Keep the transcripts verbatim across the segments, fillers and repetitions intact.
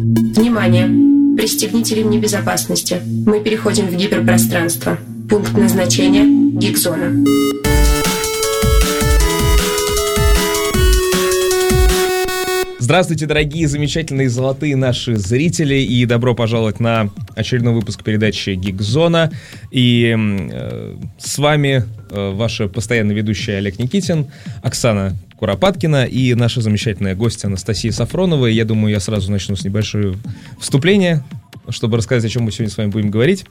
Внимание! Пристегните ремни безопасности. Мы переходим в гиперпространство. Пункт назначения – Гигзона. Здравствуйте, дорогие, замечательные, золотые наши зрители, и добро пожаловать на очередной выпуск передачи «Гигзона». И э, с вами э, ваша постоянная ведущая Олег Никитин, Оксана Куропаткина и наша замечательная гостья Анастасия Сафронова. И я думаю, я сразу начну с небольшого вступления, чтобы рассказать, о чем мы сегодня с вами будем говорить.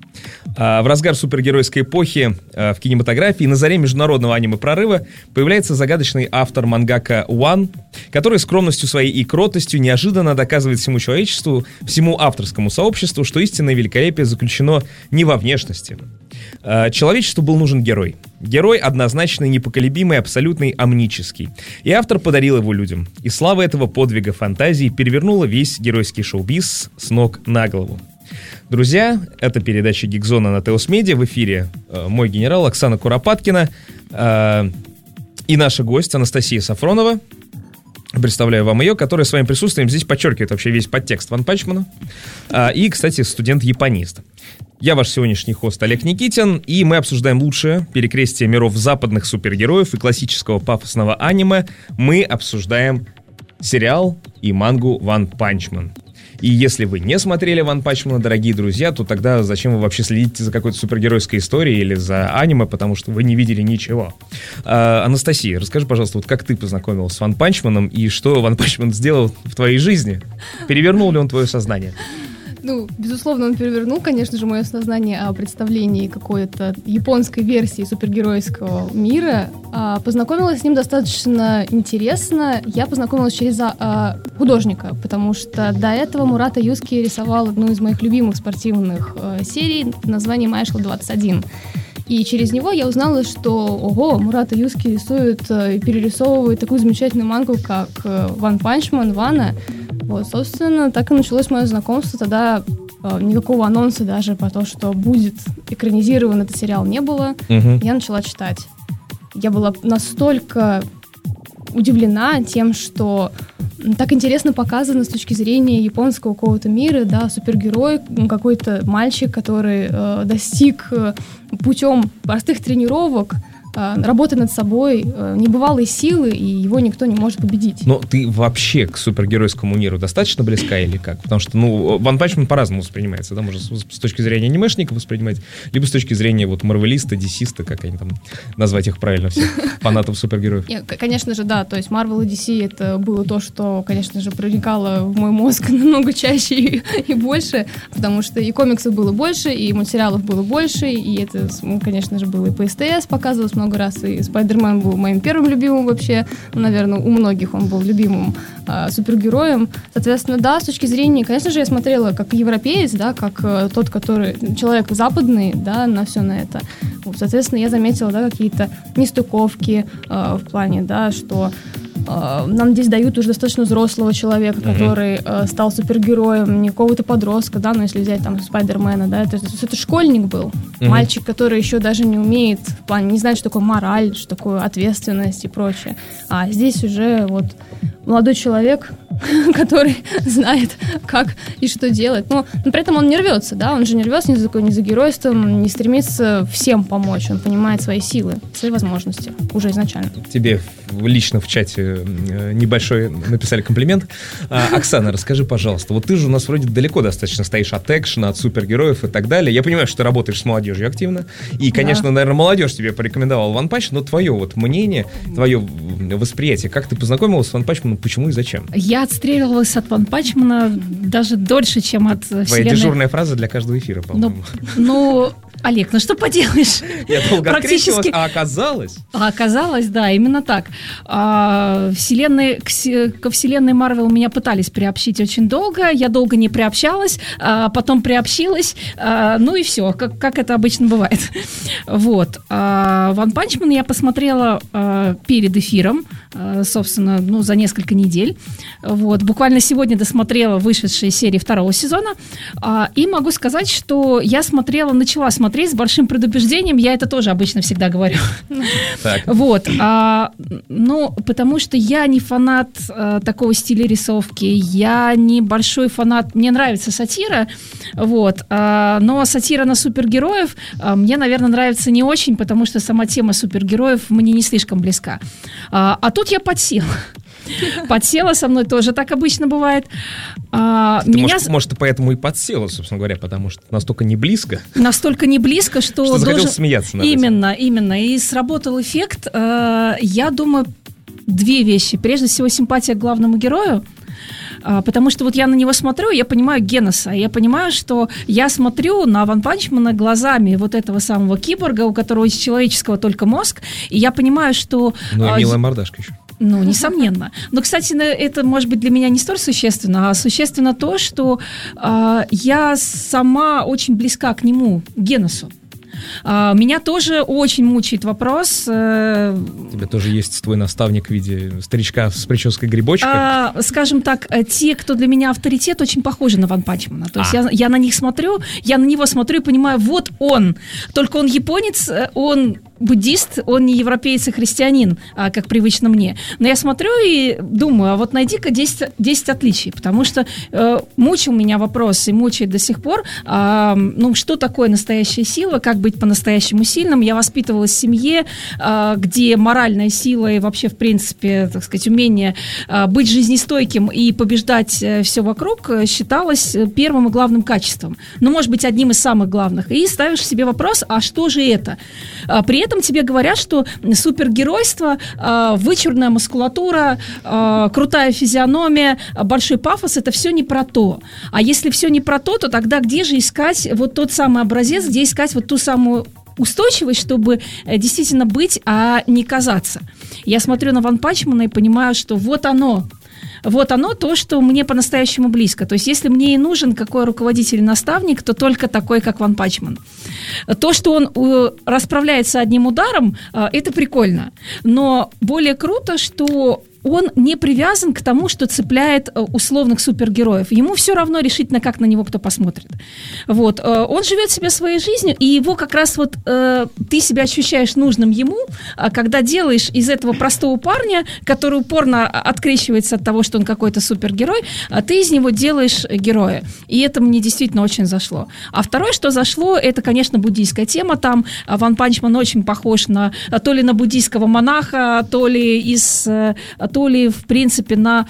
В разгар супергеройской эпохи в кинематографии, на заре международного аниме-прорыва, появляется загадочный автор мангака One, который скромностью своей и кротостью неожиданно доказывает всему человечеству, всему авторскому сообществу, что истинное великолепие заключено не во внешности. Человечеству был нужен герой. Герой однозначный, непоколебимый, абсолютный, омнический. И автор подарил его людям. И слава этого подвига фантазии перевернула весь геройский шоу-биз с ног на голову. Друзья, это передача «Гигзона» на Теос Медиа. В эфире э, мой генерал Оксана Куропаткина э, и наша гость Анастасия Сафронова. Представляю вам ее, которая своим присутствием здесь подчеркивает вообще весь подтекст Ван Панчмана. Э, и, кстати, студент-японист. Я ваш сегодняшний хост Олег Никитин, и мы обсуждаем лучшее перекрестие миров западных супергероев и классического пафосного аниме. Мы обсуждаем сериал и мангу Ван Панчман. И если вы не смотрели Ван Панчмана, дорогие друзья, то тогда зачем вы вообще следите за какой-то супергеройской историей или за аниме, потому что вы не видели ничего. А, Анастасия, расскажи, пожалуйста, вот как ты познакомилась с Ван Панчманом и что Ван Панчман сделал в твоей жизни? Перевернул ли он твое сознание? Ну, безусловно, он перевернул, конечно же, мое сознание о представлении какой-то японской версии супергеройского мира. А, познакомилась с ним достаточно интересно. Я познакомилась через а, художника, потому что до этого Мурата Юски рисовал одну из моих любимых спортивных а, серий под названием «Айшла двадцать один». И через него я узнала, что, ого, Мурата Юски рисует и перерисовывает такую замечательную мангу, как Ван Панчман, Вана. Вот, собственно, так и началось мое знакомство. Тогда э, никакого анонса даже про то, что будет экранизирован этот сериал, не было. Uh-huh. Я начала читать. Я была настолько удивлена тем, что так интересно показано с точки зрения японского какого-то мира, да, супергерой, какой-то мальчик, который э, достиг э, путем простых тренировок, работы над собой, небывалой силы, и его никто не может победить. Но ты вообще к супергеройскому миру достаточно близка или как? Потому что, ну, Ван Панчман по-разному воспринимается, да, можно с точки зрения анимешника воспринимать, либо с точки зрения вот марвелиста, дисиста, как они там, назвать их правильно всех, фанатов супергероев. Конечно же, да, то есть Марвел и ди си это было то, что, конечно же, проникало в мой мозг намного чаще и, и больше, потому что и комиксов было больше, и мультсериалов было больше, и это, конечно же, было и по СТС показывалось много много раз, и Спайдермен был моим первым любимым вообще, ну, наверное, у многих он был любимым э, супергероем. Соответственно, да, с точки зрения, конечно же, я смотрела как европеец, да, как э, тот, который, человек западный, да, на все на это. Вот, соответственно, я заметила, да, какие-то нестыковки э, в плане, да, что Uh, нам здесь дают уже достаточно взрослого человека, uh-huh. который uh, стал супергероем, не какого-то подростка, да, но если взять там Спайдермена, да, это, это школьник был, uh-huh. мальчик, который еще даже не умеет, в плане, не знает, что такое мораль, что такое ответственность и прочее. А здесь уже вот молодой человек, который знает, как и что делать. Но, но при этом он не рвется, да, он же не рвется ни за, ни за геройством, не стремится всем помочь, он понимает свои силы, свои возможности уже изначально. Тебе лично в чате небольшой написали комплимент. А, Оксана, расскажи, пожалуйста, вот ты же у нас вроде далеко достаточно стоишь от экшена, от супергероев и так далее. Я понимаю, что ты работаешь с молодежью активно, и, конечно, да. наверное, молодежь тебе порекомендовала Ван Панчман, но твое вот мнение, твое восприятие, как ты познакомилась с Ван Панчманом, почему и зачем? Я отстреливалась от Ван Панчмана даже дольше, чем от Твоя вселенной. Твоя дежурная фраза для каждого эфира, по-моему. Ну, ну Олег, ну что поделаешь? Я долго практически... а оказалось? А оказалось, да, именно так. А, вселенной, к, ко вселенной Марвел меня пытались приобщить очень долго, я долго не приобщалась, а потом приобщилась, а, ну и все, как, как это обычно бывает. Вот. А, Ван Панчман я посмотрела а, перед эфиром, собственно, ну, за несколько недель. Вот. Буквально сегодня досмотрела вышедшие серии второго сезона. И могу сказать, что я смотрела, начала смотреть с большим предубеждением. Я это тоже обычно всегда говорю. Так. Вот. А, ну, потому что я не фанат а, такого стиля рисовки. Я не большой фанат. Мне нравится сатира. Вот. А, но сатира на супергероев а, мне, наверное, нравится не очень, потому что сама тема супергероев мне не слишком близка. А, а тут я подсела. Подсела, со мной тоже так обычно бывает. А, ты, меня... может, может, ты поэтому и подсела, собственно говоря, потому что настолько не близко. Настолько не близко, что... Что захотелось должен... смеяться над Именно, этим. именно. И сработал эффект. А, я думаю, две вещи. Прежде всего, симпатия к главному герою. Потому что вот я на него смотрю, я понимаю Геноса, я понимаю, что я смотрю на Ванпанчмана глазами вот этого самого киборга, у которого из человеческого только мозг, и я понимаю, что... Ну и милая мордашка еще. Ну, несомненно. Но, кстати, это, может быть, для меня не столь существенно, а существенно то, что э, я сама очень близка к нему, к Геносу. Меня тоже очень мучает вопрос. У тебя тоже есть твой наставник в виде старичка с прической грибочка? А, скажем так, те, кто для меня авторитет, очень похожи на Ванпанчмана. То есть а. я, я на них смотрю, я на него смотрю и понимаю, вот он. Только он японец, он буддист, он не европеец и христианин, как привычно мне. Но я смотрю и думаю, а вот найди-ка десять, десять отличий, потому что э, мучил меня вопрос и мучает до сих пор, э, ну, что такое настоящая сила, как быть по-настоящему сильным. Я воспитывалась в семье, э, где моральная сила и вообще, в принципе, так сказать, умение э, быть жизнестойким и побеждать э, все вокруг считалось первым и главным качеством. Ну, может быть, одним из самых главных. И ставишь себе вопрос, а что же это? При этом тебе говорят, что супергеройство, вычурная мускулатура, крутая физиономия, большой пафос – это все не про то. А если все не про то, то тогда где же искать вот тот самый образец, где искать вот ту самую устойчивость, чтобы действительно быть, а не казаться? Я смотрю на Ванпанчмана и понимаю, что вот оно. Вот оно то, что мне по-настоящему близко. То есть, если мне и нужен какой руководитель и наставник, то только такой, как Ванпанчман. То, что он э, расправляется одним ударом, э, это прикольно. Но более круто, что он не привязан к тому, что цепляет условных супергероев. Ему все равно решительно, как на него кто посмотрит. Вот. Он живет себе своей жизнью, и его как раз вот э, ты себя ощущаешь нужным ему, когда делаешь из этого простого парня, который упорно открещивается от того, что он какой-то супергерой, а ты из него делаешь героя. И это мне действительно очень зашло. А второе, что зашло, это, конечно, буддийская тема. Там Ванпанчман очень похож на то ли на буддийского монаха, то ли из... то ли, в принципе, на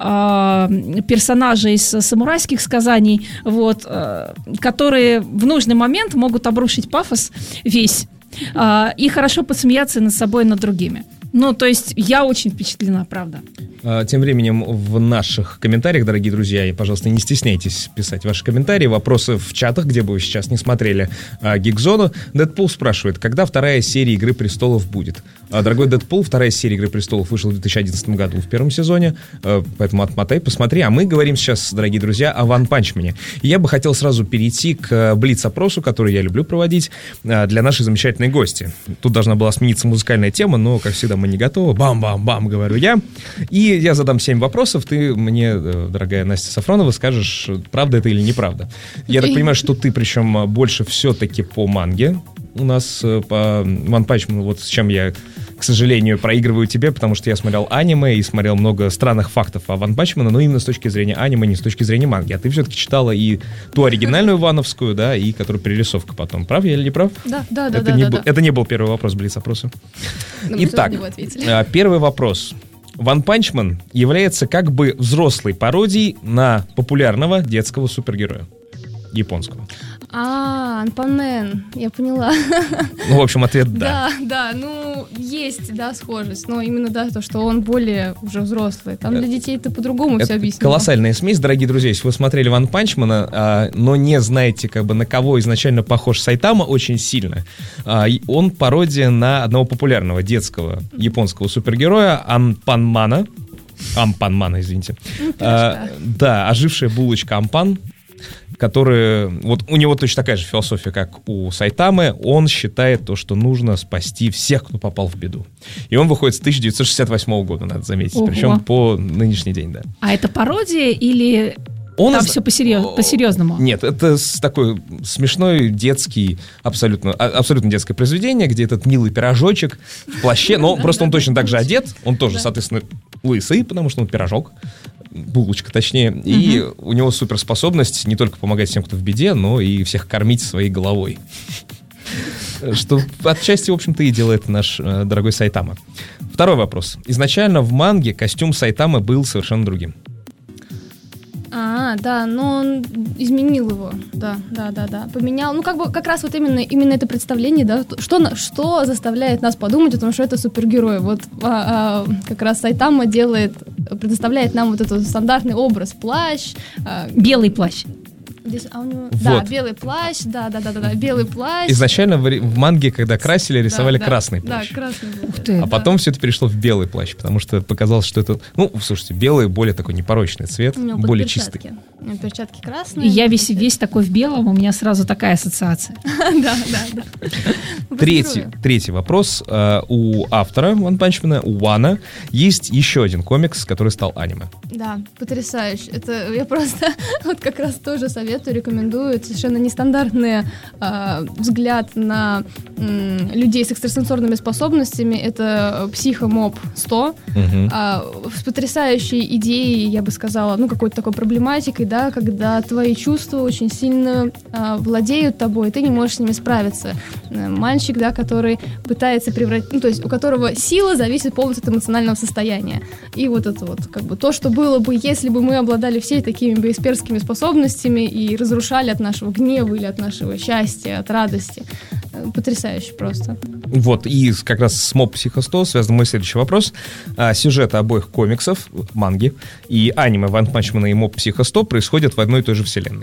э, персонажей из самурайских сказаний, вот, э, которые в нужный момент могут обрушить пафос весь э, и хорошо посмеяться над собой и над другими. Ну, то есть я очень впечатлена, правда. Тем временем в наших комментариях, дорогие друзья, и, пожалуйста, не стесняйтесь писать ваши комментарии, вопросы в чатах, где бы вы сейчас не смотрели Гигзону. Дэдпул спрашивает, когда вторая серия «Игры престолов» будет? Дорогой Дэдпул, вторая серия «Игры престолов» вышла в две тысячи одиннадцатом году в первом сезоне, поэтому отмотай, посмотри. А мы говорим сейчас, дорогие друзья, о Ванпанчмане. И я бы хотел сразу перейти к блиц-опросу, который я люблю проводить для нашей замечательной гости. Тут должна была смениться музыкальная тема, но, как всегда, мы не готовы. Бам-бам-бам, говорю я. И я задам семь вопросов, ты мне, дорогая Настя Сафронова, скажешь, правда это или неправда. Я так понимаю, что ты, причем, больше все-таки по манге у нас, по Ванпанчману, вот с чем я, к сожалению, проигрываю тебе, потому что я смотрел аниме и смотрел много странных фактов о Ванпанчмане, но именно с точки зрения аниме, не с точки зрения манги. А ты все-таки читала и ту оригинальную вановскую, да, и которую перерисовка потом. Прав я или не прав? Да, да, да. Это, да, не, да, был, да. это не был первый вопрос блиц-опроса. Но Итак, первый вопрос. Ванпанчман является как бы взрослой пародией на популярного детского супергероя японского. А, Анпанмен, я поняла. Ну, в общем, ответ да. Да, да, ну, есть, да, схожесть, но именно, да, то, что он более уже взрослый. Там для детей это по-другому все объяснено. Колоссальная смесь, дорогие друзья. Если вы смотрели Ванпанчмана, а, но не знаете, как бы, на кого изначально похож Сайтама очень сильно, а, он пародия на одного популярного детского японского супергероя Анпанмана. Ампанмана, извините. Ну, а, да, ожившая булочка Ампан. который... Вот у него точно такая же философия, как у Сайтамы. Он считает то, что нужно спасти всех, кто попал в беду. И он выходит с тысяча девятьсот шестьдесят восьмого года, надо заметить. Ого. Причем по нынешний день, да. А это пародия или... Он Там из... все посерьез... по-серьезному? Нет, это такой смешной детский, абсолютно, абсолютно детское произведение, где этот милый пирожочек в плаще, но просто он точно так же одет, он тоже, соответственно, лысый, потому что он пирожок, булочка точнее, и у него суперспособность не только помогать всем, кто в беде, но и всех кормить своей головой. Что отчасти, в общем-то, и делает наш э, дорогой Сайтама. Второй вопрос. Изначально в манге костюм Сайтамы был совершенно другим. А, да, но он изменил его, да, да, да, да, поменял, ну как бы как раз вот именно, именно это представление, да, что, что заставляет нас подумать о том, что это супергерой, вот а, а, как раз Сайтама делает, предоставляет нам вот этот стандартный образ, плащ, а, белый плащ. Здесь, а у него, вот. Да, белый плащ, да, да, да, да, да, белый плащ. Изначально в, в манге, когда красили, рисовали да, красный да, плащ. Да, красный был. Ух ты, а да. потом все это перешло в белый плащ, потому что показалось, что это, ну, слушайте, белый более такой непорочный цвет, более чистый. У него перчатки красные. И я весь, весь такой в белом, у меня сразу такая ассоциация. Да, да, да. Третий, третий вопрос. У автора One Punch Man, у Вана, есть еще один комикс, который стал аниме. Да, потрясающе. Это я просто вот как раз тоже советую, рекомендую. Совершенно нестандартный э, взгляд на э, людей с экстрасенсорными способностями. Это Психомоб сто. Угу. Э, с потрясающей идеей, я бы сказала, ну, какой-то такой проблематикой, да, когда твои чувства очень сильно э, владеют тобой, и ты не можешь с ними справиться. Э, мальчик, да, который пытается превратить, ну, то есть у которого сила зависит полностью от эмоционального состояния. И вот это вот, как бы, то, что было бы, если бы мы обладали всеми такими бесперскими способностями и разрушали от нашего гнева или от нашего счастья, от радости. Потрясающе просто. Вот, и как раз с Моб Психо сто связан мой следующий вопрос. А, сюжеты обоих комиксов, манги, и аниме One Punch Man и Моб Психо сто происходят в одной и той же вселенной.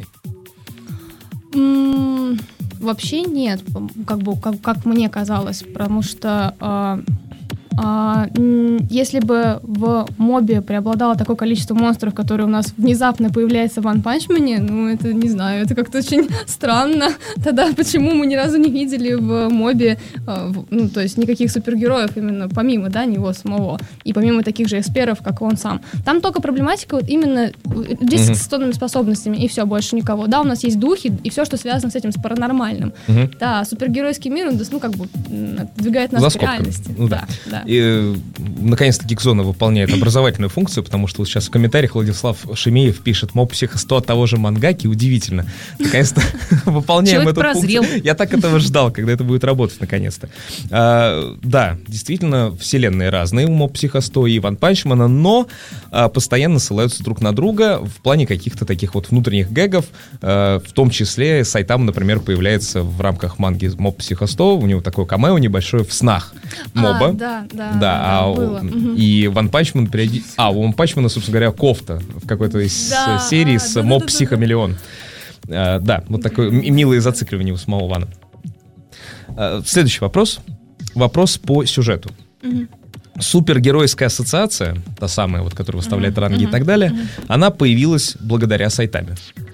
М-м, вообще нет, как бы, как, как мне казалось, потому что... А... А, если бы в мобе преобладало такое количество монстров, которые у нас внезапно появляются в One Punch Man, ну, это, не знаю, это как-то очень странно. Тогда почему мы ни разу не видели в мобе, а, в, ну, то есть никаких супергероев именно помимо, да, него самого, и помимо таких же экспертов, как он сам. Там только проблематика вот именно людей mm-hmm. с экстрасенсорными способностями, и все, больше никого. Да, у нас есть духи, и все, что связано с этим, с паранормальным. Mm-hmm. Да, супергеройский мир, он, ну, как бы, двигает нас к реальности. Ну, да. Да, да. И, наконец-то, Гигзона выполняет образовательную функцию, потому что вот сейчас в комментариях Владислав Шемеев пишет: Моб Психо сто от того же мангаки, удивительно. Наконец-то выполняем эту функцию. Я так этого ждал, когда это будет работать, наконец-то. А, да, действительно, вселенные разные у Моб Психо сто и One Punch Man, но а, постоянно ссылаются друг на друга в плане каких-то таких вот внутренних гэгов, а, в том числе Сайтама, например, появляется в рамках манги Моб Психо сто, у него такое камео небольшое в снах моба. А, да. Да, да, да, а было. У, и One Punch Man периоди... А, у One Punch Man, собственно говоря, кофта в какой-то из да, серий а, с да, Моб да, Психо да, Миллион. Да, а, да, вот такое милое зацикливание у самого Вана. А, следующий вопрос. Вопрос по сюжету. Угу. Супергеройская ассоциация, та самая, вот, которая выставляет угу, ранги угу, и так далее, угу. она появилась благодаря Сайтаме.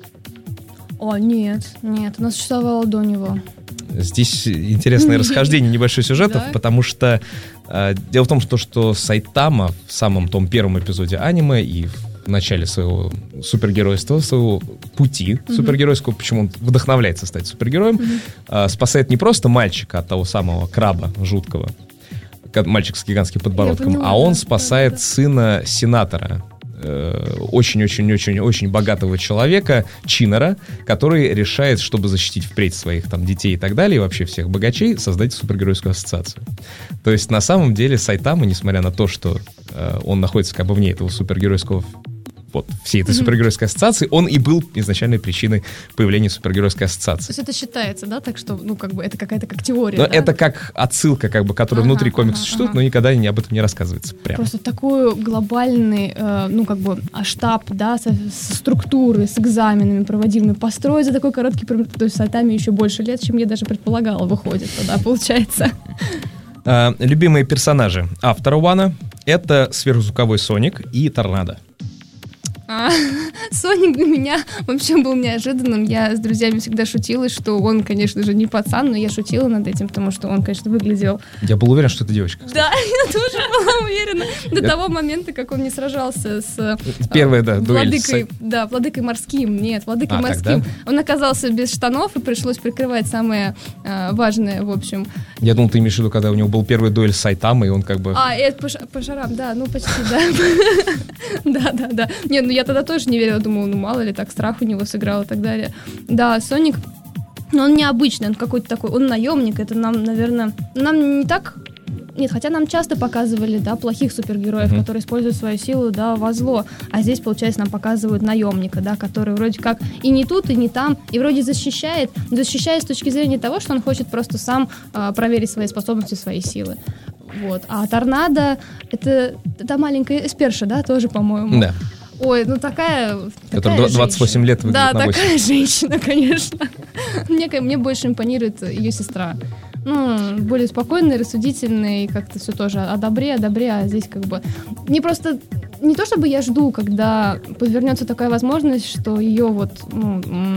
О, нет, нет, она существовала до него. Здесь интересное расхождение небольших сюжетов, да? Потому что э, дело в том, что, что Сайтама в самом том первом эпизоде аниме и в начале своего супергеройства, своего пути mm-hmm. супергеройского, почему он вдохновляется стать супергероем, mm-hmm. э, спасает не просто мальчика от того самого краба жуткого, мальчик с гигантским подбородком, поняла, а он спасает да, да. сына сенатора, очень-очень-очень-очень богатого человека, Чиннера, который решает, чтобы защитить впредь своих там детей и так далее, и вообще всех богачей, создать супергеройскую ассоциацию. То есть на самом деле Сайтама, несмотря на то, что э, он находится как бы вне этого супергеройского, вот, всей этой mm-hmm. супергеройской ассоциации, он и был изначальной причиной появления супергеройской ассоциации. То есть это считается, да, так что, ну, как бы, это какая-то как теория, но да? Это как отсылка, как бы, которая ага, внутри комикса ага, существует, ага. но никогда не, об этом не рассказывается прямо. Просто такой глобальный, э, ну, как бы, штаб, да, со, со структурой, с экзаменами проводимыми, построить за такой короткий промежуток, то есть Сайтаме еще больше лет, чем я даже предполагала, выходит тогда, получается. А, любимые персонажи автора Вана — это сверхзвуковой Соник и Торнадо. А, Соник для меня вообще был неожиданным. Я с друзьями всегда шутила, что он, конечно же, не пацан, но я шутила над этим, потому что он, конечно, выглядел... Я был уверен, что это девочка. Да, я тоже была уверена. До я... того момента, как он не сражался с... Первая, да, владыкой, да, владыкой морским. Нет, владыкой а, морским. Тогда? Он оказался без штанов, и пришлось прикрывать самое э, важное, в общем. Я думал, ты имеешь в виду, когда у него был первый дуэль с Сайтамой, и он как бы... А, это по, по шарам, да, ну почти, да. Да, да, да. Нет, ну я тогда тоже не верила, думала, ну мало ли, так страх у него сыграл и так далее. Да, Соник, ну он необычный, он какой-то такой, он наемник, это нам, наверное, нам не так... Нет, хотя нам часто показывали, да, плохих супергероев, mm-hmm. которые используют свою силу, да, во зло. А здесь, получается, нам показывают наемника, да, который вроде как и не тут, и не там, и вроде защищает, но защищает с точки зрения того, что он хочет просто сам э, проверить свои способности, свои силы. Вот. А торнадо — это, это маленькая эсперша, да, тоже, по-моему. Да. Ой, ну такая... Которая двадцать восемь лет выглядит да, на восемь. Да, такая женщина, конечно. мне, мне больше импонирует ее сестра. Ну, более спокойный, рассудительный, как-то все тоже о добре, о добре, а здесь как бы... Не просто... Не то чтобы я жду, когда подвернется такая возможность, что ее вот... Ну,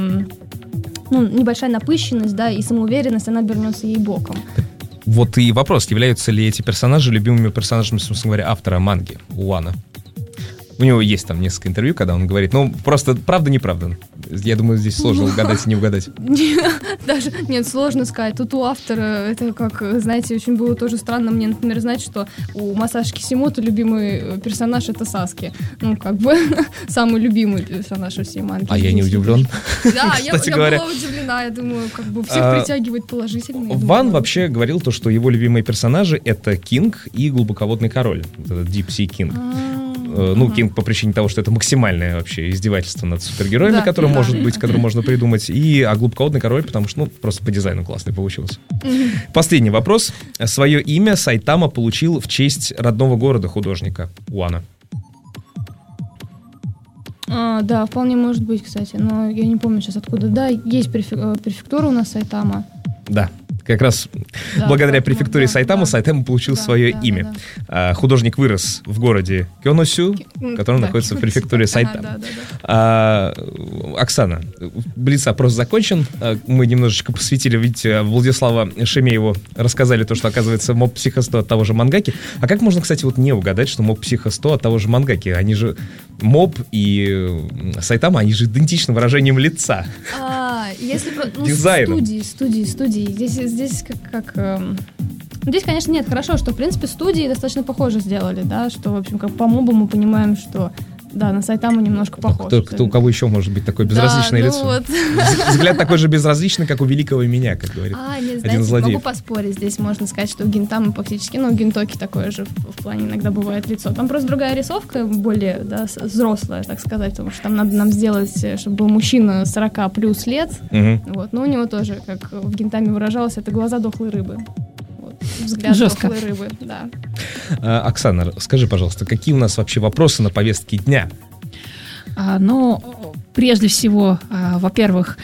ну, небольшая напыщенность, да, и самоуверенность, она обернется ей боком. Вот и вопрос, являются ли эти персонажи любимыми персонажами, собственно говоря, автора манги, Уана? У него есть там несколько интервью, когда он говорит, ну, просто правда-неправда. Я думаю, здесь сложно угадать и не угадать. Даже, нет, сложно сказать. Тут у автора, это как, знаете, очень было тоже странно мне, например, знать, что у Масаши Кисимото любимый персонаж — это Саски. Ну, как бы, самый любимый персонаж у всей манги. А я не удивлен. Да, я была удивлена, я думаю, как бы всех притягивает положительно. Ван вообще говорил то, что его любимые персонажи — это Кинг и Глубоководный король. Deep Sea King. Ну, Кинг по причине того, что это максимальное вообще издевательство над супергероями, да, которое да. может быть, которое можно придумать, и а Глубоководный король, потому что, ну, просто по дизайну классный получился. Mm-hmm. Последний вопрос. Свое имя Сайтама получил в честь родного города художника Уана. А, да, вполне может быть, кстати, но я не помню сейчас откуда. Да, есть префектура у нас Сайтама. Да. Как раз да, благодаря да, префектуре да, Сайтама да, Сайтама получил да, свое да, имя. Да, да. А, художник вырос в городе Кёносю, который да, находится Кёносю. В префектуре Сайтама. Да, да, да. А, Оксана, блиц-опрос закончен. Мы немножечко посвятили, видите, Владислава Шемееву рассказали то, что, оказывается, Моб Психо сто от того же мангаки. А как можно, кстати, вот не угадать, что Моб Психо сто от того же мангаки? Они же, Моб и Сайтама, они же идентичны выражением лица. А, если ну, дизайном. Студии, студии, студии. Здесь Здесь как... как эм... Здесь, конечно, нет, хорошо, что, в принципе, студии достаточно похоже сделали, да, что, в общем, как по мобу мы понимаем, что, да, на Сайтаму немножко похож. Кто, кто, у кого еще может быть такое безразличное да, ну лицо? Вот. Взгляд такой же безразличный, как у великого меня, как говорит а, нет, один из злодеев. Могу поспорить, здесь можно сказать, что у Гинтамы фактически, ну, у Гинтоки такое же в, в плане иногда бывает лицо. Там просто другая рисовка, более, да, взрослая, так сказать, потому что там надо нам сделать, чтобы был мужчина сорок плюс лет, угу. Вот, но у него тоже, как в Гинтаме выражалось, это глаза дохлой рыбы. Взгляд жестко. Дохлой рыбы, да. А, Оксана, скажи, пожалуйста, какие у нас вообще вопросы на повестке дня? А, ну, прежде всего, а, во-первых,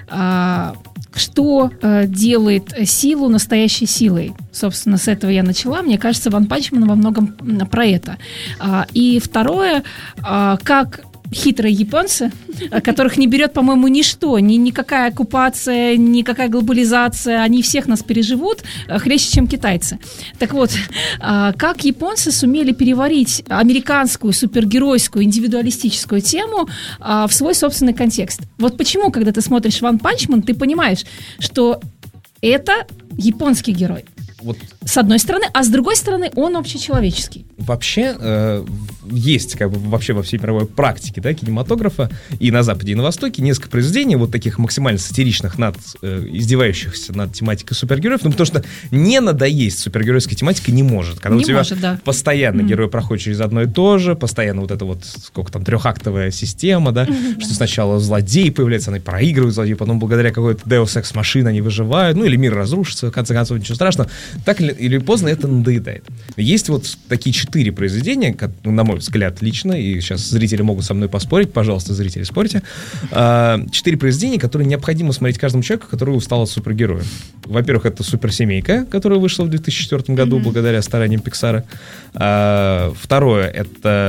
а, что а, делает силу настоящей силой? Собственно, с этого я начала. Мне кажется, Ван Панчмен во многом про это. А, и второе, а, как хитрые японцы, которых не берет, по-моему, ничто, ни никакая оккупация, никакая глобализация, они всех нас переживут хлеще, чем китайцы. Так вот, как японцы сумели переварить американскую супергеройскую индивидуалистическую тему в свой собственный контекст? Вот почему, когда ты смотришь One Punch Man, ты понимаешь, что это японский герой. Вот. С одной стороны, а с другой стороны, он общечеловеческий. Вообще э, есть как бы вообще во всей мировой практике, да, кинематографа и на Западе, и на Востоке несколько произведений вот таких максимально сатиричных, над, э, издевающихся над тематикой супергероев, ну потому что не надоесть супергеройской тематикой не может. Когда не у тебя может, да. постоянно mm-hmm. герой проходит через одно и то же, постоянно вот эта вот, сколько там, трехактовая система, да, mm-hmm. что сначала злодей появляется, они проигрывают злодею, потом благодаря какой-то Deus Ex Machina они выживают, ну или мир разрушится, в конце концов, ничего страшного. Так или поздно это надоедает. Есть вот такие четыре произведения, на мой взгляд, лично, и сейчас зрители могут со мной поспорить, пожалуйста, зрители, спорьте. Четыре произведения, которые необходимо смотреть каждому человеку, который устал от супергероя. Во-первых, это «Суперсемейка», которая вышла в две тысячи четвёртом году mm-hmm. благодаря стараниям Пиксара. Второе, это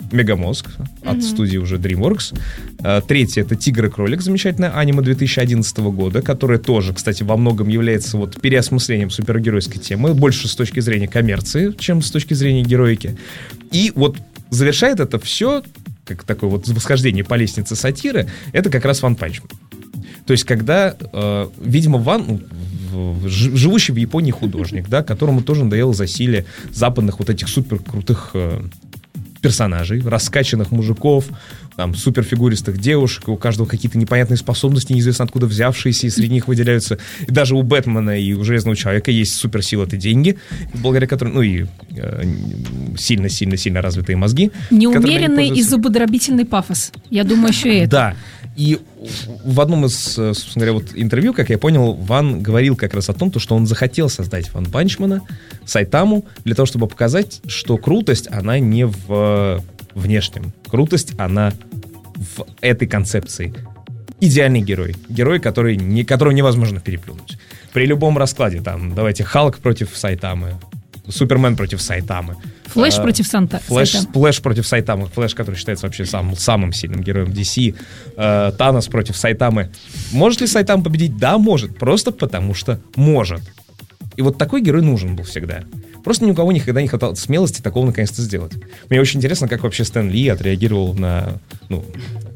Мегамозг от mm-hmm. студии уже DreamWorks. А, третье — это «Тигр и кролик», замечательное аниме две тысячи одиннадцатого года, которое тоже, кстати, во многом является вот переосмыслением супергеройской темы, больше с точки зрения коммерции, чем с точки зрения героики. И вот завершает это все, как такое вот восхождение по лестнице сатиры, это как раз One Punch Man. То есть когда, э, видимо, Ван... живущий в Японии художник, да, которому тоже надоело засилие западных вот этих супер крутых э, персонажей, раскачанных мужиков, там, суперфигуристых девушек, у каждого какие-то непонятные способности, неизвестно откуда взявшиеся, и среди них выделяются, и даже у Бэтмена и у Железного Человека есть суперсила, это деньги, благодаря которым, ну и э, сильно-сильно-сильно развитые мозги. Неумеренный и зубодробительный пафос. Я думаю, еще и это. Да. И в одном из, собственно говоря, вот интервью, как я понял, Ван говорил как раз о том, что он захотел создать Ван Панчмана, Сайтаму, для того, чтобы показать, что крутость, она не в внешнем. Крутость, она в этой концепции. Идеальный герой. Герой, который не, которого невозможно переплюнуть. При любом раскладе, там, давайте, Халк против Сайтамы, Супермен против Сайтамы. Флэш а, против Санта. Флэш, Флэш против Сайтамы. Флэш, который считается вообще самым, самым сильным героем ди си. А, Танос против Сайтамы. Может ли Сайтама победить? Да, может. Просто потому что может. И вот такой герой нужен был всегда. Просто ни у кого никогда не хватало смелости такого наконец-то сделать. Мне очень интересно, как вообще Стэн Ли отреагировал на... Ну,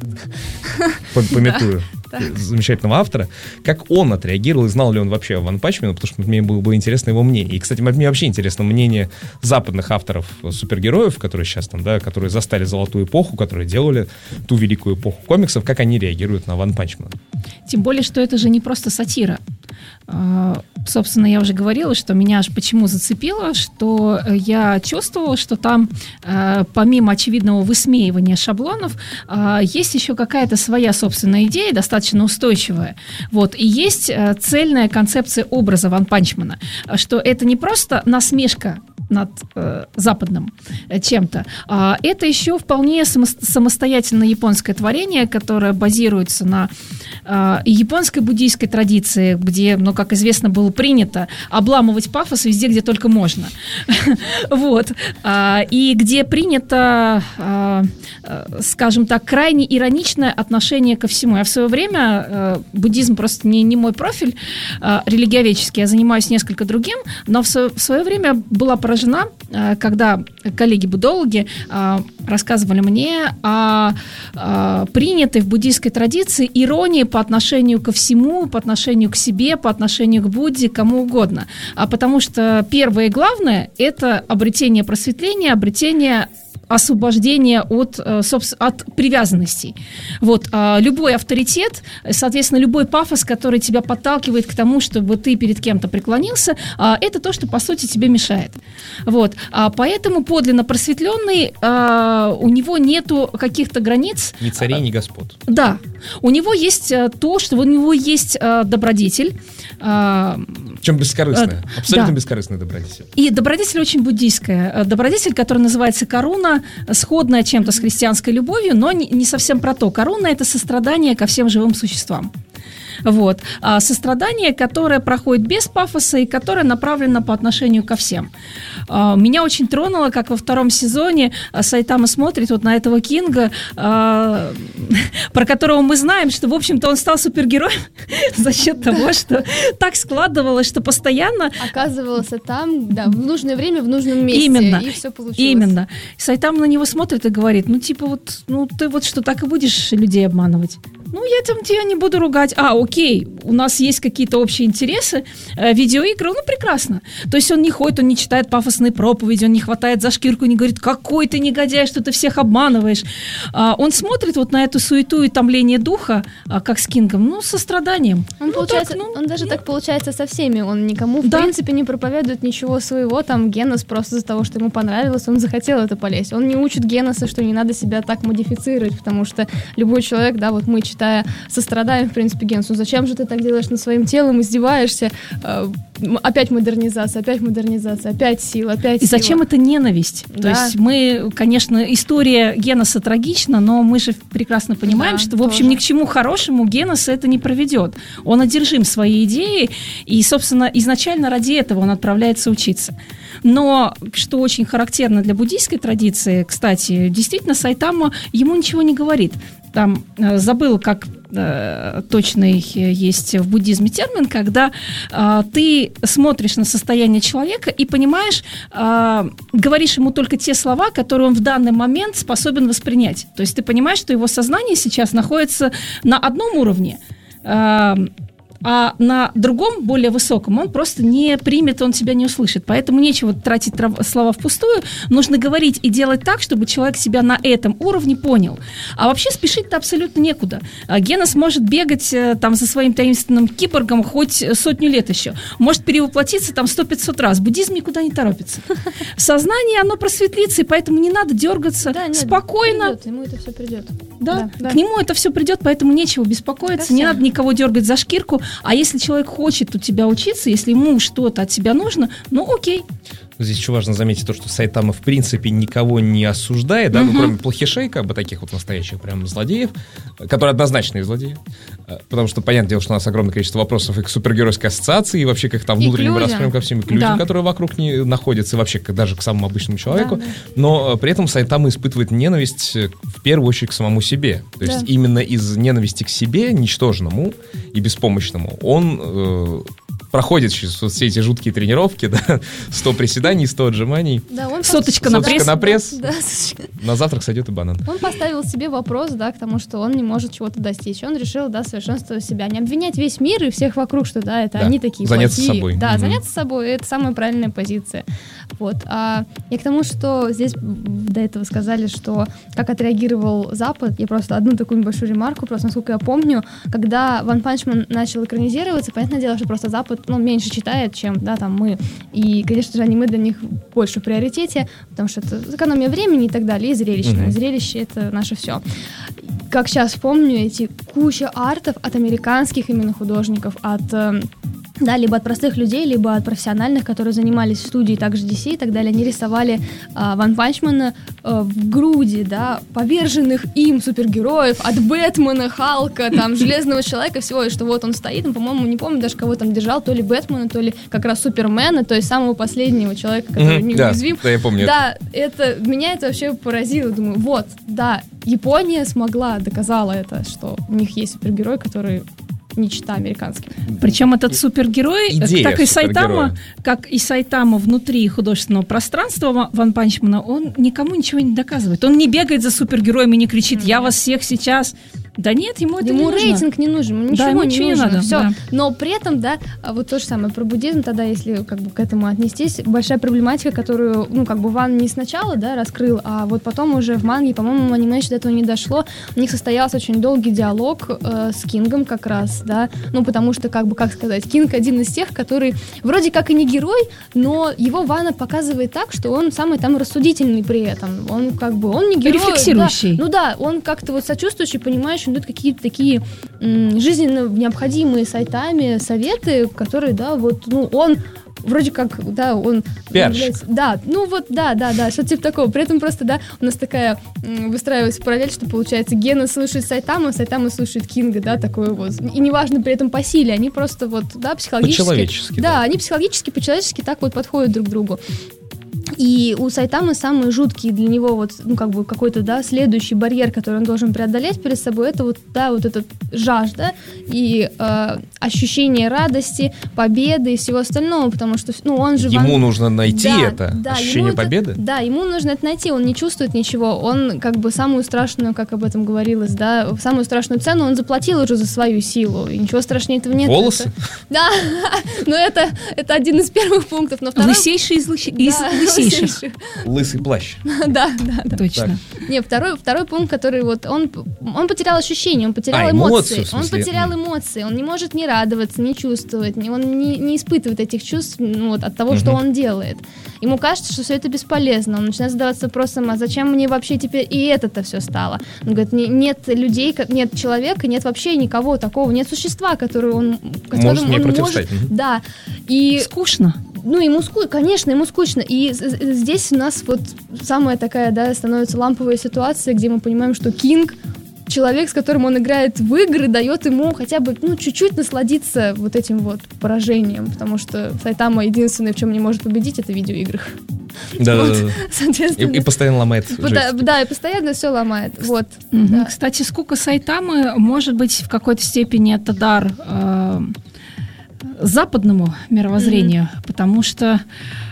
пометую замечательного автора, как он отреагировал и знал ли он вообще о Ван Панчмане, потому что мне было бы интересно его мнение. И, кстати, мне вообще интересно мнение западных авторов супергероев, которые сейчас там, да, которые застали золотую эпоху, которые делали ту великую эпоху комиксов, как они реагируют на Ван Панчмана. Тем более, что это же не просто сатира. Собственно, я уже говорила, что меня аж почему зацепило, что я чувствовала, что там, помимо очевидного высмеивания шаблонов, есть еще какая-то своя собственная идея, достаточно устойчивая. Вот. И есть цельная концепция образа Ван Панчмана, что это не просто насмешка над э, западным э, чем-то. А это еще вполне само- самостоятельное японское творение, которое базируется на э, японской буддийской традиции, где, ну, как известно, было принято обламывать пафос везде, где только можно. Вот. И где принято, скажем так, крайне ироничное отношение ко всему. Я в свое время, буддизм просто не, не мой профиль религиоведческий, я занимаюсь несколько другим, но в свое время была поражена, когда коллеги-буддологи рассказывали мне о принятой в буддийской традиции иронии по отношению ко всему, по отношению к себе, по отношению к Будде, кому угодно. А потому что первое и главное – это обретение просветления, обретение освобождение от, от привязанностей. Вот. Любой авторитет, соответственно, любой пафос, который тебя подталкивает к тому, чтобы ты перед кем-то преклонился, это то, что, по сути, тебе мешает. Вот. Поэтому подлинно просветленный, у него нету каких-то границ. Ни царей, ни господ. Да. У него есть то, что у него есть добродетель. Причем бескорыстная. Абсолютно да. бескорыстная добродетель. И добродетель очень буддийская. Добродетель, которая называется каруна, сходная чем-то с христианской любовью, но не совсем про то. Каруна – это сострадание ко всем живым существам. Вот. А сострадание, которое проходит без пафоса и которое направлено по отношению ко всем. А, меня очень тронуло, как во втором сезоне Сайтама смотрит вот на этого Кинга, а, про которого мы знаем, что, в общем-то, он стал супергероем за счет того, что так складывалось, что постоянно... Оказывался там, да, в нужное время, в нужном месте. Именно. И все получилось. Именно. Сайтама на него смотрит и говорит, ну, типа, вот, ну, ты вот что, так и будешь людей обманывать? Ну, я там тебя не буду ругать. А, окей, у нас есть какие-то общие интересы, э, видеоигры, ну, прекрасно. То есть он не ходит, он не читает пафосные проповеди, он не хватает за шкирку, не говорит, какой ты негодяй, что ты всех обманываешь. А, он смотрит вот на эту суету и томление духа, а, как с Кингом, ну, со страданием. Он, ну, получается, так, ну, он даже ну, так получается со всеми, он никому, в да. принципе, не проповедует ничего своего, там, Генос просто из-за того, что ему понравилось, он захотел это полезть. Он не учит Геноса, что не надо себя так модифицировать, потому что любой человек, да, вот мы, считая сострадаем, в принципе, Генсу. Зачем же ты так делаешь над своим телом, издеваешься? Опять модернизация, опять модернизация, опять сила, опять И сила. зачем это ненависть? Да. То есть мы, конечно, история Геноса трагична, но мы же прекрасно понимаем, да, что, в общем, тоже. Ни к чему хорошему Геноса это не проведет. Он одержим своей идеей, и, собственно, изначально ради этого он отправляется учиться. Но, что очень характерно для буддийской традиции, кстати, действительно, Сайтама ему ничего не говорит. Там э, забыл, как э, точный есть в буддизме термин, когда э, ты смотришь на состояние человека и понимаешь, э, говоришь ему только те слова, которые он в данный момент способен воспринять. То есть ты понимаешь, что его сознание сейчас находится на одном уровне, э, а на другом, более высоком, он просто не примет, он тебя не услышит. Поэтому нечего тратить трав- слова впустую. Нужно говорить и делать так, чтобы человек себя на этом уровне понял. А вообще спешить-то абсолютно некуда. Генос может бегать там за своим таинственным киборгом хоть сотню лет еще. Может перевоплотиться там сто-пятьсот раз. Буддизм никуда не торопится. Сознание, оно просветлится, и поэтому не надо дергаться. Да, нет, спокойно. Придет, ему это все придет. Да, да, к да. нему это все придет, поэтому нечего беспокоиться. Не надо никого дергать за шкирку. А если человек хочет у тебя учиться, если ему что-то от тебя нужно, ну окей. Здесь еще важно заметить то, что Сайтама в принципе никого не осуждает, да, uh-huh. ну, кроме плохишей, как бы таких вот настоящих прям злодеев, которые однозначные злодеи. Потому что, понятное дело, что у нас огромное количество вопросов и к супергеройской ассоциации, и вообще к их там внутренним распрям, ко всем, и к людям, да. которые вокруг не находятся, и вообще к, даже к самому обычному человеку. Да, да. Но при этом Сайтама испытывает ненависть в первую очередь к самому себе. То есть да. именно из ненависти к себе, ничтожному и беспомощному, он... Э, проходит через вот все эти жуткие тренировки, да, сто приседаний, сто отжиманий. Да, он соточка на пресс. на пресс. Да, да. На завтрак сойдет и банан. Он поставил себе вопрос, да, к тому, что он не может чего-то достичь. Он решил, да, совершенствовать себя. Не обвинять весь мир и всех вокруг, что, да, это да. они такие заняться плохие. собой. Да, угу. заняться собой, это самая правильная позиция. Вот. А я к тому, что здесь до этого сказали, что как отреагировал Запад, я просто одну такую небольшую ремарку, просто насколько я помню, когда One Punch Man начал экранизироваться, понятное дело, что просто Запад, ну, меньше читает, чем, да, там мы. И, конечно же, аниме для них больше в приоритете, потому что это экономия времени и так далее, и зрелищное. Mm-hmm. Зрелище — это наше все. Как сейчас помню, эти куча артов от американских именно художников, от... Да, либо от простых людей, либо от профессиональных, которые занимались в студии, также ди си и так далее. Они рисовали а, Ван Панчмана а, в груди, да, поверженных им супергероев, от Бэтмена, Халка, там, Железного Человека, всего, и что вот он стоит, он, по-моему, не помню даже, кого там держал, то ли Бэтмена, то ли как раз Супермена, то есть самого последнего человека, который mm-hmm, неуязвим. Да, да, я помню. Да, это, меня это вообще поразило, думаю, вот, да, Япония смогла, доказала это, что у них есть супергерой, который... не чита американским. Причем этот супергерой, идея как и Сайтама, как и Сайтама внутри художественного пространства Ван Панчмана, он никому ничего не доказывает. Он не бегает за супергероем и не кричит: «Я вас всех сейчас...» Да нет, ему это ему не нужно. Ему рейтинг не нужен, ему ничего, да, не, ничего нужно. Не надо, все. Да. Но при этом, да, вот то же самое про буддизм, тогда, если как бы к этому отнестись, большая проблематика, которую, ну, как бы Ван не сначала, да, раскрыл, а вот потом уже в манге, по-моему, аниме еще до этого не дошло, у них состоялся очень долгий диалог э, с Кингом как раз, да, ну, потому что, как бы, как сказать, Кинг один из тех, который вроде как и не герой, но его Вана показывает так, что он самый там рассудительный при этом, он как бы, он не герой. Рефлексирующий. Да, ну да, он как-то вот сочувствующий, понимающий, он дает какие-то такие м, жизненно необходимые Сайтаме советы, которые, да, вот, ну, он вроде как, да, он... Пиарщик. Да, ну вот, да, да, да, что-то типа такого. При этом просто, да, у нас такая м, выстраивается параллель, что получается Гена слушает Сайтама, Сайтама слушает Кинга, да, такой вот. И неважно при этом по силе, они просто вот, да, психологически... По-человечески. Да, да, они психологически, по-человечески так вот подходят друг к другу. И у Сайтамы самые жуткие для него вот, ну, как бы какой-то, да, следующий барьер, который он должен преодолеть перед собой, это вот, да, вот этот жажда и э, ощущение радости, победы и всего остального, потому что, ну, он же... Ему ван... нужно найти да, это, да, ощущение это, победы? Да, ему нужно это найти, он не чувствует ничего, он как бы самую страшную, как об этом говорилось, да, самую страшную цену он заплатил уже за свою силу, и ничего страшнее этого нет. Волосы? Это... Да, но это, это один из первых пунктов, но второй... Лысейший из, лыси... да, из лысейших. лысейших. Лысый плащ. Да, да, да. Точно. Не, второй, второй пункт, который вот он, он потерял ощущения, он потерял а, эмоции. эмоции Он потерял эмоции, он не может не радоваться, не чувствовать, не, он не, не испытывает этих чувств ну, вот, от того, угу. что он делает. Ему кажется, что все это бесполезно. Он начинает задаваться вопросом, а зачем мне вообще теперь и это-то все стало? Он говорит, нет людей, нет человека, нет вообще никого такого, нет существа, который он, может он может... Да. И... Скучно. Ну, ему скучно, конечно, ему скучно. И здесь у нас вот самая такая, да, становится ламповая ситуация, где мы понимаем, что Кинг, человек, с которым он играет в игры, дает ему хотя бы, ну, чуть-чуть насладиться вот этим вот поражением, потому что Сайтама единственное, в чем не может победить, это в видеоиграх. Да, вот, да, да. Соответственно, и, и постоянно ломает жизнь. Да, да, и постоянно все ломает. Вот. Mm-hmm. Да. Кстати, скука Сайтамы, может быть, в какой-то степени это дар э, западному мировоззрению, mm-hmm. потому что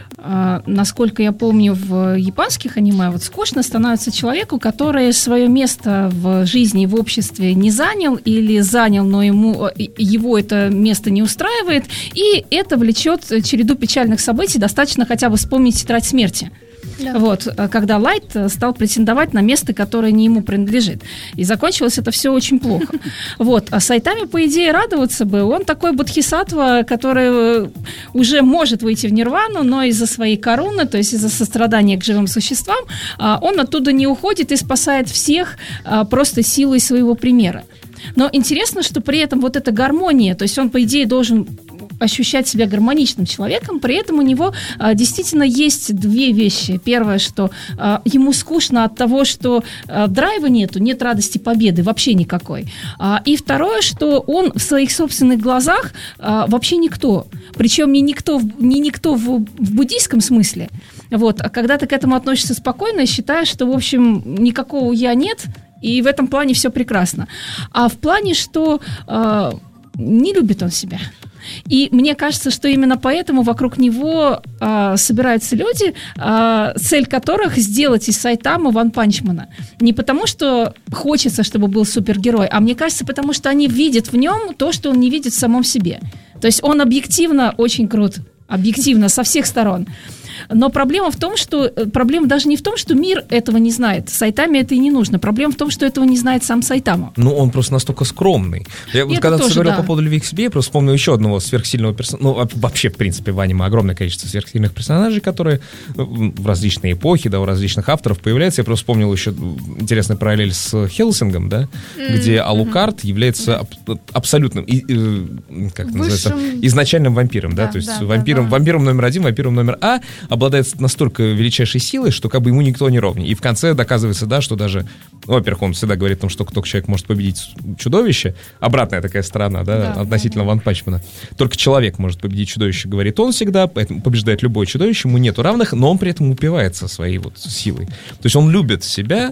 Uh, насколько я помню, в японских аниме вот скучно становится человеку, который свое место в жизни и в обществе не занял или занял, но ему, его это место не устраивает, и это влечет череду печальных событий, достаточно хотя бы вспомнить «Тетрадь смерти». Да. Вот, когда Лайт стал претендовать на место, которое не ему принадлежит. И закончилось это все очень плохо. Вот. А Сайтаме, по идее, радоваться бы. Он такой бодхисаттва, который уже может выйти в нирвану, но из-за своей короны, то есть из-за сострадания к живым существам, он оттуда не уходит и спасает всех просто силой своего примера. Но интересно, что при этом вот эта гармония, то есть он, по идее, должен ощущать себя гармоничным человеком, при этом у него а, действительно есть две вещи. Первое, что а, ему скучно от того, что а, драйва нету, нет радости победы, вообще никакой. А, и второе, что он в своих собственных глазах а, вообще никто. Причем не никто, не никто в, в буддийском смысле. Вот. А когда ты к этому относишься спокойно, считаешь, что, в общем, никакого «я» нет, и в этом плане все прекрасно. А в плане, что а, не любит он себя. И мне кажется, что именно поэтому вокруг него э, собираются люди, э, цель которых сделать из Сайтамы ванпанчмена. Не потому, что хочется, чтобы был супергерой, а мне кажется, потому что они видят в нем то, что он не видит в самом себе. То есть он объективно очень крут, объективно, со всех сторон. Но проблема в том, что проблема даже не в том, что мир этого не знает. Сайтаме это и не нужно. Проблема в том, что этого не знает сам Сайтама. Ну, он просто настолько скромный. Я вот когда ты говорил да. по поводу любви к себе, я просто вспомнил еще одного сверхсильного персонажа. Ну, вообще, в принципе, в аниме огромное количество сверхсильных персонажей, которые в различные эпохи, да, у различных авторов появляются. Я просто вспомнил еще интересный параллель с Хелсингом, да, mm-hmm. где Алукард является аб- абсолютным, и, и, как это называется, изначальным вампиром, да, да то есть да, вампиром, да, да. вампиром номер один, вампиром номер А, обладает настолько величайшей силой, что как бы ему никто не ровнее. И в конце доказывается, да, что даже, ну, во-первых, он всегда говорит о том, что только человек может победить чудовище. Обратная такая сторона, да, да относительно да. ванпанчмена. Только человек может победить чудовище, говорит он всегда, поэтому побеждает любое чудовище, ему нету равных, но он при этом упивается своей вот силой. То есть он любит себя,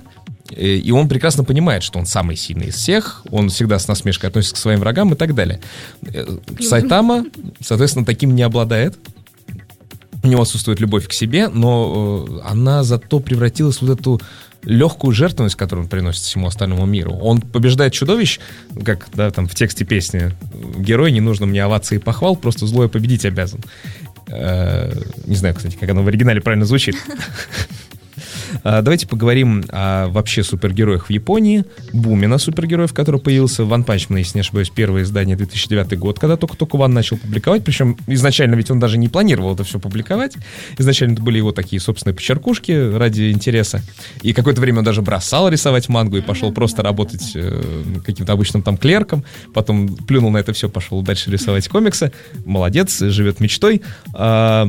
и он прекрасно понимает, что он самый сильный из всех, он всегда с насмешкой относится к своим врагам и так далее. Сайтама, соответственно, таким не обладает. У него отсутствует любовь к себе, но э, она зато превратилась в вот эту легкую жертвенность, которую он приносит всему остальному миру. Он побеждает чудовищ, как да, там в тексте песни «Герой, не нужно мне овации и похвал, просто злое победить обязан». Э, не знаю, кстати, как оно в оригинале правильно звучит. Давайте поговорим о вообще супергероях в Японии, буме на супергероев, который появился в One Punch Man, если не ошибаюсь, первое издание две тысячи девятый год, когда только-только Ван начал публиковать, причем изначально ведь он даже не планировал это все публиковать, изначально это были его такие собственные почеркушки ради интереса, и какое-то время он даже бросал рисовать мангу и пошел просто работать э, каким-то обычным там клерком, потом плюнул на это все, пошел дальше рисовать комиксы, молодец, живет мечтой. а,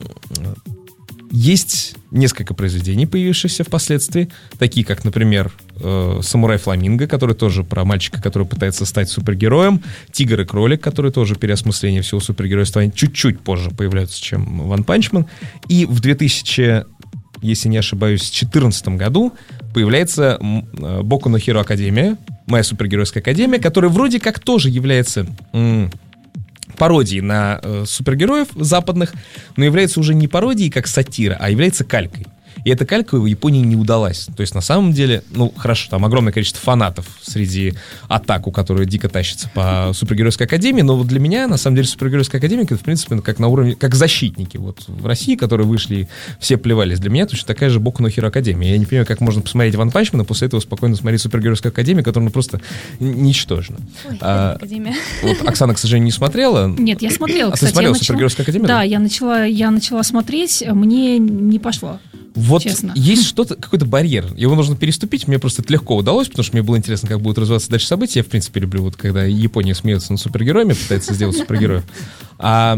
Есть несколько произведений, появившихся впоследствии, такие как, например, э, «Самурай Фламинго», который тоже про мальчика, который пытается стать супергероем, «Тигр и кролик», который тоже переосмысление всего супергеройства, они чуть-чуть позже появляются, чем One Punch Man. И в две тысячи, если не ошибаюсь, четырнадцатом году появляется э, «Боку но Хиро Академия», «Моя супергеройская академия», которая вроде как тоже является... М- пародией на э, супергероев западных, но является уже не пародией как сатира, а является калькой. И эта калька в Японии не удалась. То есть, на самом деле, ну, хорошо, там огромное количество фанатов среди Атаку, которые дико тащатся по Супергеройской Академии, но вот для меня, на самом деле, Супергеройская Академия, это, в принципе, как на уровне, как защитники. Вот в России, которые вышли, все плевались. Для меня точно такая же Боку но Хиро Академия. Я не понимаю, как можно посмотреть Ван Панчмена, а после этого спокойно смотреть Супергеройскую Академию, которая, ну, просто ничтожна. Ой, а, Академия. Вот Оксана, к сожалению, не смотрела. Нет, я смотрела, а кстати. ты смотрела начала... Супергеройскую Академию? Да, я начала, я начала смотреть, мне не пошло. Вот честно. Есть что-то, какой-то барьер. Его нужно переступить. Мне просто это легко удалось, потому что мне было интересно, как будут развиваться дальше события. Я, в принципе, люблю, вот когда Япония смеется над супергероями, пытается сделать супергероев. А,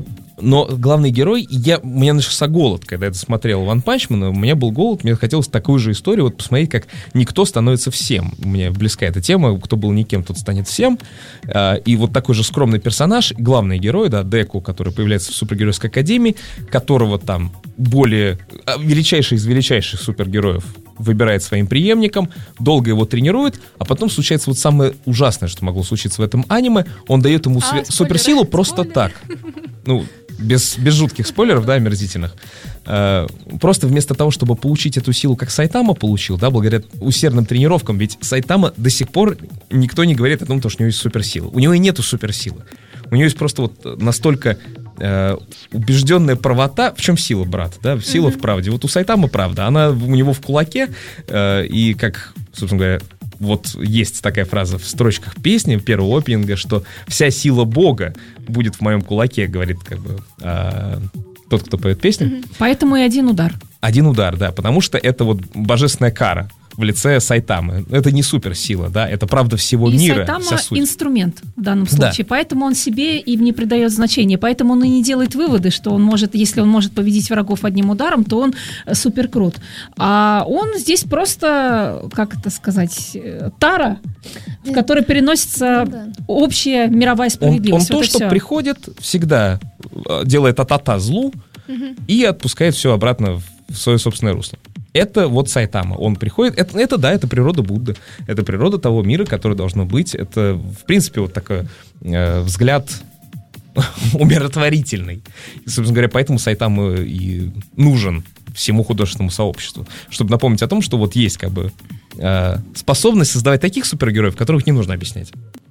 но главный герой, я, у меня начался голод, когда я это смотрел Ван Панчмена, у меня был голод, мне хотелось такую же историю, вот посмотреть, как никто становится всем. Мне близка эта тема, кто был никем, тот станет всем. А, и вот такой же скромный персонаж, главный герой, да, Деку, который появляется в Супергеройской Академии, которого там более величайший из величайших супергероев выбирает своим преемником, долго его тренирует, а потом случается вот самое ужасное, что могло случиться в этом аниме, он дает ему све- а, суперсилу просто спойлеры. так. Ну, без, без жутких спойлеров, да, омерзительных. Uh, просто вместо того, чтобы получить эту силу, как Сайтама получил, да, благодаря усердным тренировкам, ведь Сайтама до сих пор никто не говорит о том, что у него есть суперсила. У него и нету суперсилы. У него есть просто вот настолько э, убежденная правота. В чем сила, брат? Да? Сила mm-hmm. в правде. Вот у Сайтамы правда. Она у него в кулаке. Э, и как, собственно говоря, вот есть такая фраза в строчках песни первого опенинга, что вся сила Бога будет в моем кулаке, говорит как бы э, тот, кто поет песню. Mm-hmm. Поэтому и один удар. Один удар, да. Потому что это вот божественная кара в лице Сайтамы. Это не суперсила, да, это правда всего и мира. Сайтама вся суть. Инструмент в данном случае, да. Поэтому он себе и не придает значения, поэтому он и не делает выводы, что он может, если он может победить врагов одним ударом, то он супер крут. А он здесь просто, как это сказать, тара, в которой переносится да. общая мировая справедливость. Он, он вот то, что все. приходит, всегда делает а-та-та злу угу. и отпускает все обратно в свое собственное русло. Это вот Сайтама. Он приходит... Это, это, да, это природа Будды. Это природа того мира, который должно быть. Это, в принципе, вот такой э, взгляд умиротворительный. И, собственно говоря, поэтому Сайтама и нужен всему художественному сообществу. Чтобы напомнить о том, что вот есть как бы э, способность создавать таких супергероев, которых не нужно объяснять.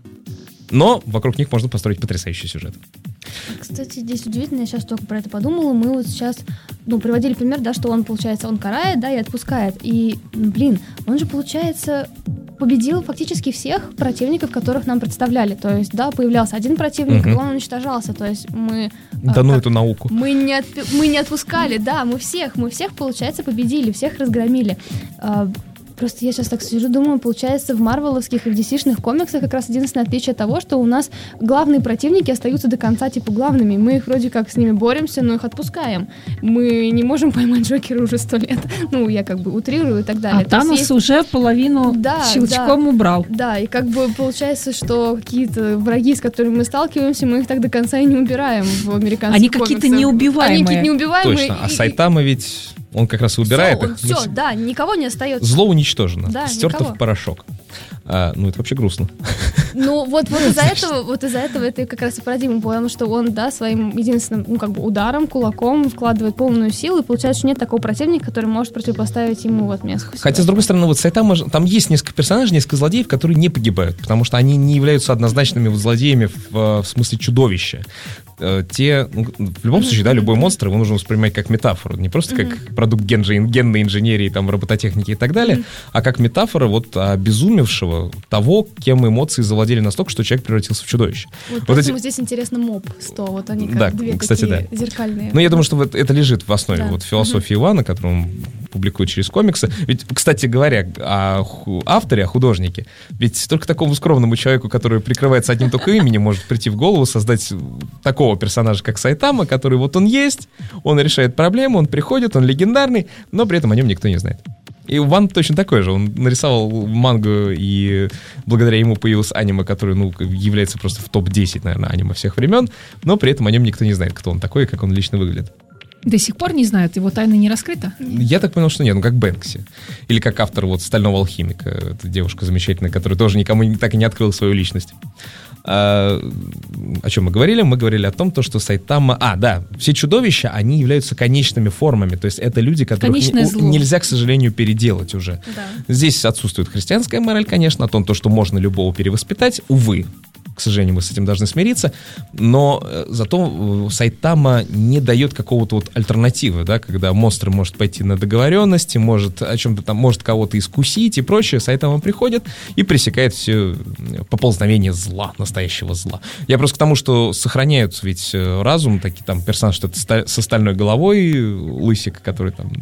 Но вокруг них можно построить потрясающий сюжет. Кстати, здесь удивительно, я сейчас только про это подумала. Мы вот сейчас, ну, приводили пример, да, что он, получается, он карает, да, и отпускает. И, блин, он же, получается, победил фактически всех противников, которых нам представляли. То есть, да, появлялся один противник, угу. и он уничтожался. То есть мы... Да а, ну как, эту науку. Мы не, от, мы не отпускали, да, мы всех, мы всех, получается, победили, всех разгромили. Просто я сейчас так сижу, думаю, получается, в марвеловских и в ди си-шных комиксах как раз единственное отличие того, что у нас главные противники остаются до конца, типа, главными. Мы их вроде как с ними боремся, но их отпускаем. Мы не можем поймать Джокера уже сто лет. Ну, я как бы утрирую и так далее. А Танос есть... уже половину да, щелчком да, убрал. Да, и как бы получается, что какие-то враги, с которыми мы сталкиваемся, мы их так до конца и не убираем в американских Они комиксах. какие-то неубиваемые. Они какие-то неубиваемые. Точно, а и... Сайтама ведь... Он как раз убирает все, их. Он, все, мы... да, никого не остается. Зло уничтожено, да, стерто никого. в порошок. А, ну, это вообще грустно. Ну, вот, вот из-за этого, вот из-за этого это как раз и парадигма, потому что он, да, своим единственным, ну, как бы ударом, кулаком вкладывает полную силу, и получается, что нет такого противника, который может противопоставить ему вот место. Хотя, с другой стороны, вот Сайтама, там есть несколько персонажей, несколько злодеев, которые не погибают, потому что они не являются однозначными вот злодеями в, в смысле чудовища. Те, ну, в любом случае, да, любой монстр его нужно воспринимать как метафору, не просто как mm-hmm. продукт генжи, генной инженерии, там, робототехники и так далее, mm-hmm. а как метафора вот обезумевшего того, кем эмоции завладели настолько, что человек превратился в чудовище. Вот, вот поэтому эти... здесь интересно моб сто, вот они как да, две кстати, такие да. зеркальные. Ну, я думаю, что вот это лежит в основе да. вот философии mm-hmm. Ивана, которую он публикует через комиксы. Ведь, кстати говоря, о авторе, о художнике, ведь только такому скромному человеку, который прикрывается одним только именем, может прийти в голову создать такого персонажа, как Сайтама, который вот он есть, он решает проблему, он приходит, он легендарный, но при этом о нем никто не знает. И Ван точно такой же. Он нарисовал мангу, и благодаря ему появилось аниме, которое, ну, является просто в топ десять, наверное, аниме всех времен, но при этом о нем никто не знает, кто он такой и как он лично выглядит. До сих пор не знают, его тайна не раскрыта? Я так понял, что нет, ну как Бэнкси. Или как автор вот «Стального алхимика». Это девушка замечательная, которая тоже никому так и не открыла свою личность. А, о чем мы говорили? Мы говорили о том, то, что Сайтама... А, да, все чудовища, они являются конечными формами, то есть это люди, которых не, нельзя, к сожалению, переделать уже. Да. Здесь отсутствует христианская мораль, конечно, о том, то, что можно любого перевоспитать, увы. К сожалению, мы с этим должны смириться, но зато Сайтама не дает какого-то вот альтернативы, да, когда монстр может пойти на договоренности, может о чем-то там, может кого-то искусить и прочее. Сайтама приходит и пресекает все поползновение зла, настоящего зла. Я просто к тому, что сохраняют ведь разум, такие там персонаж что-то со стальной головой, лысик, который там,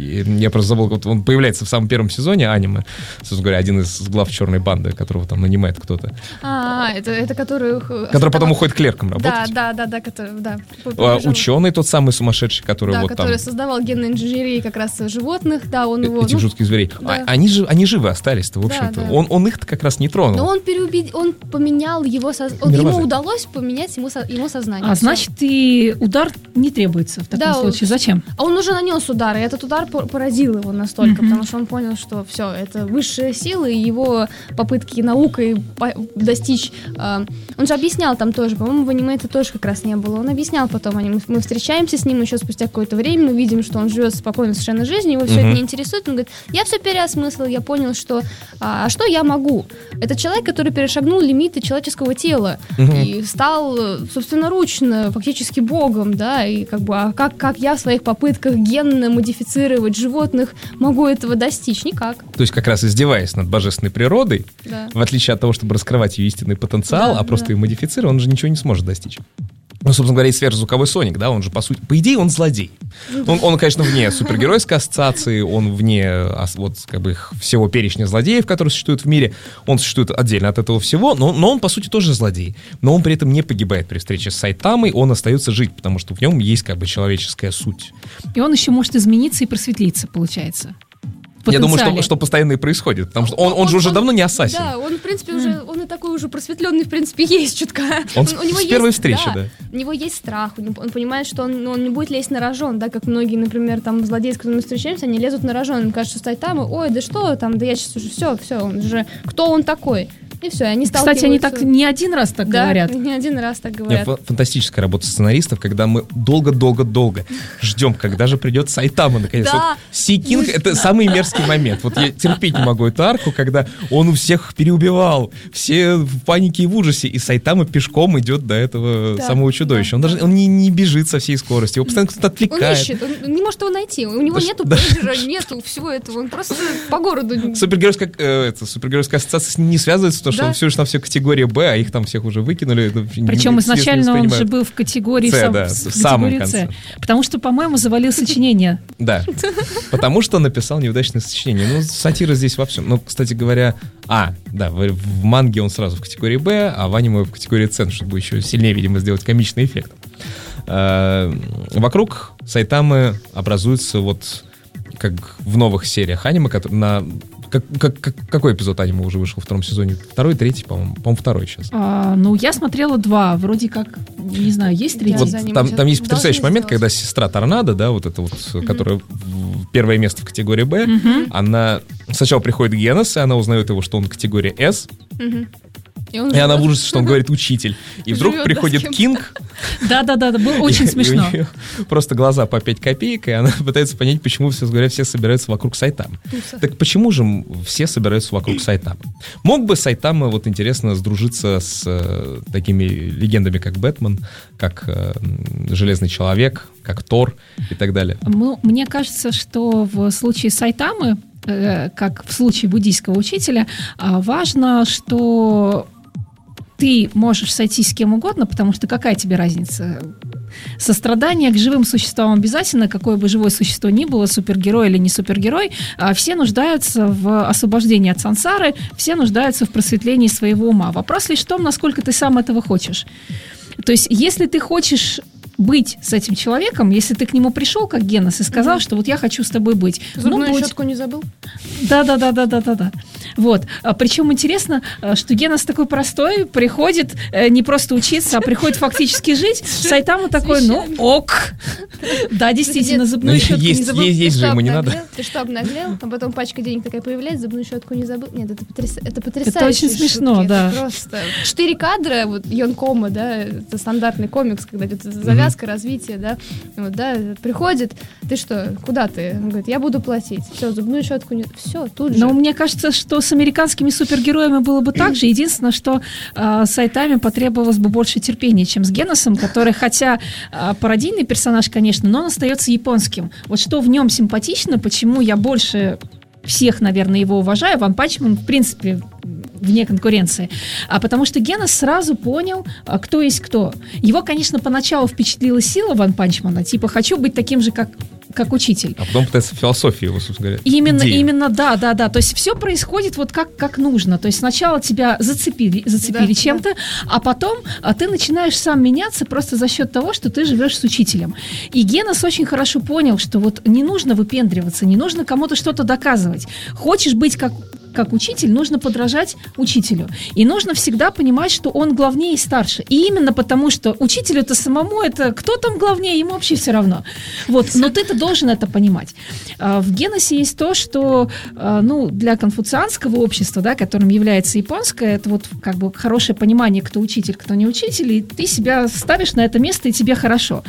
я просто забыл, вот он появляется в самом первом сезоне аниме, собственно говоря, один из глав черной банды, которого там нанимает кто-то. А, это Это который... Который потом уходит клерком работать. Да, да, да, да, который, да. А, ученый тот самый сумасшедший, который да, вот который там... создавал генные инженерии как раз животных, да, он его... Этих ну, жутких зверей. Да. А, они, же, они живы остались-то, в общем-то. Да, да. Он, он их-то как раз не тронул. Но он переубедил, он поменял его... Соз... Он, ему удалось поменять ему, со... ему сознание. А все. значит, и удар не требуется в таком да, случае. Он... Зачем? А он уже нанес удар, и этот удар поразил его настолько, mm-hmm. потому что он понял, что все, это высшая сила, и его попытки наукой достичь... Э... Он же объяснял там тоже, по-моему, в аниме это тоже как раз не было. Он объяснял потом, они, мы встречаемся с ним еще спустя какое-то время, мы видим, что он живет спокойно совершенно жизнью, его все mm-hmm. это не интересует. Он говорит, я все переосмыслил, я понял, что а, а что я могу? Это человек, который перешагнул лимиты человеческого тела mm-hmm. и стал собственноручно фактически богом, да, и как бы, а как, как я в своих попытках генно модифицировать животных могу этого достичь? Никак. То есть как раз издеваясь над божественной природой, да. в отличие от того, чтобы раскрывать ее истинный потенциал, да, а просто да. ее модифицировать, он же ничего не сможет достичь. Ну, собственно говоря, и сверхзвуковой Соник, да, он же, по сути, по идее, он злодей. Он, он конечно, вне супергеройской ассоциации, он вне вот, как бы, всего перечня злодеев, которые существуют в мире, он существует отдельно от этого всего, но, но он, по сути, тоже злодей. Но он при этом не погибает при встрече с Сайтамой, он остается жить, потому что в нем есть, как бы, человеческая суть. И он еще может измениться и просветлиться, получается. Я думаю, что, что постоянно и происходит, потому что он, он, он же уже он, давно не ассасин. Да, он, в принципе, уже, он и такой уже просветленный, в принципе, есть чутка. Он он, у него с первой есть, встречи, да, да. У него есть страх, он, он понимает, что он, он не будет лезть на рожон, да, как многие, например, там, злодеи, с которыми мы встречаемся, они лезут на рожон, им кажется, что Сайтама, ой, да что там, да я сейчас уже, все, все, он же, кто он такой? И все, они сталкиваются. Кстати, они так не один раз так да, говорят. не один раз так говорят. Нет, фантастическая работа сценаристов, когда мы долго-долго-долго ждем, когда же придет Сайтама, наконец. Да. Вот Си Кинг — это да. самый мерзкий момент. Вот я терпеть не могу эту арку, когда он у всех переубивал, все в панике и в ужасе, и Сайтама пешком идет до этого да, самого чудовища. Да, он даже он не, не бежит со всей скоростью, его постоянно кто-то отвлекает. Он ищет, он не может его найти, у него да, нету да. пейджера, нету всего этого, он просто по городу. Супергеройская, э, это, супергеройская ассоциация с ним не связывается, потому что да. он все же на все категория Б, а их там всех уже выкинули. Причем изначально он же был в категории С, сам, да, в самом конце. Потому что, по-моему, завалил сочинение. Да, потому что написал неудачное сочинение. Ну, сатира здесь во всем. Ну, кстати говоря, а, да, в, в манге он сразу в категории Б, а в аниме в категории С, чтобы еще сильнее, видимо, сделать комичный эффект. А, вокруг Сайтамы образуется вот как в новых сериях аниме, которые на... Как, как, как, какой эпизод аниме уже вышел во втором сезоне? Второй, третий, по-моему? По-моему, второй сейчас. А, ну, я смотрела два. Вроде как, не знаю, есть третий? Вот там, там есть потрясающий момент, когда сестра Торнадо, да, вот эта вот, mm-hmm. которая первое место в категории Б, mm-hmm. она сначала приходит Генос, и она узнает его, что он категория С. Mm-hmm. И, и она в ужасе, что он говорит учитель. И вдруг живет, приходит да, Кинг. Да-да-да, было очень смешно. Просто глаза по пять копеек, и она пытается понять, почему, все говоря, все собираются вокруг Сайтамы. Так почему же все собираются вокруг Сайтамы? Мог бы Сайтама, вот интересно, сдружиться с э, такими легендами, как Бэтмен, как э, Железный Человек, как Тор и так далее? Ну, мне кажется, что в случае Сайтамы, э, как в случае буддийского учителя, э, важно, что ты можешь сойтись с кем угодно, потому что какая тебе разница? Сострадание к живым существам обязательно, какое бы живое существо ни было, супергерой или не супергерой, все нуждаются в освобождении от сансары, все нуждаются в просветлении своего ума. Вопрос лишь в том, насколько ты сам этого хочешь. То есть, если ты хочешь быть с этим человеком, если ты к нему пришел, как Генос, и сказал, mm-hmm. что вот я хочу с тобой быть. Зубную ну, будь... щетку не забыл? Да-да-да-да-да-да. Вот. А, причем интересно, что Генос такой простой, приходит э, не просто учиться, а приходит фактически жить. Сайтама такой, ну, ок. Да, действительно, зубную щетку не забыл. Есть же, ему не надо. Ты что, обнаглел? А потом пачка денег такая появляется, зубную щетку не забыл. Нет, это потрясающе. Это потрясающе. Это очень смешно, да. Просто четыре кадра, вот Йонкома, да, это стандартный комикс, когда идет завязка, развитие, да. Вот, да, приходит, ты что, куда ты? Он говорит, я буду платить. Все, зубную щетку не... Все, тут же. Но мне кажется, что с американскими супергероями было бы так же. Единственное, что э, Сайтаме потребовалось бы больше терпения, чем с Геносом, который, хотя э, пародийный персонаж, конечно, но он остается японским. Вот что в нем симпатично, почему я больше всех, наверное, его уважаю. Ван Панчмен, в принципе, вне конкуренции. А потому что Генос сразу понял, кто есть кто. Его, конечно, поначалу впечатлила сила Ван Панчмена, типа, хочу быть таким же, как как учитель. А потом пытается философию его, собственно говоря. Именно, идею. именно, да, да, да. То есть все происходит вот как, как нужно. То есть сначала тебя зацепили, зацепили да, чем-то, да. а потом а ты начинаешь сам меняться просто за счет того, что ты живешь с учителем. И Генос очень хорошо понял, что вот не нужно выпендриваться, не нужно кому-то что-то доказывать. Хочешь быть как как учитель, нужно подражать учителю. И нужно всегда понимать, что он главнее и старше. И именно потому, что учителю-то самому, это кто там главнее, ему вообще все равно. Вот. Но ты-то должен это понимать. В Геносе есть то, что ну, для конфуцианского общества, да, которым является японское, это вот как бы хорошее понимание, кто учитель, кто не учитель, и ты себя ставишь на это место, и тебе хорошо.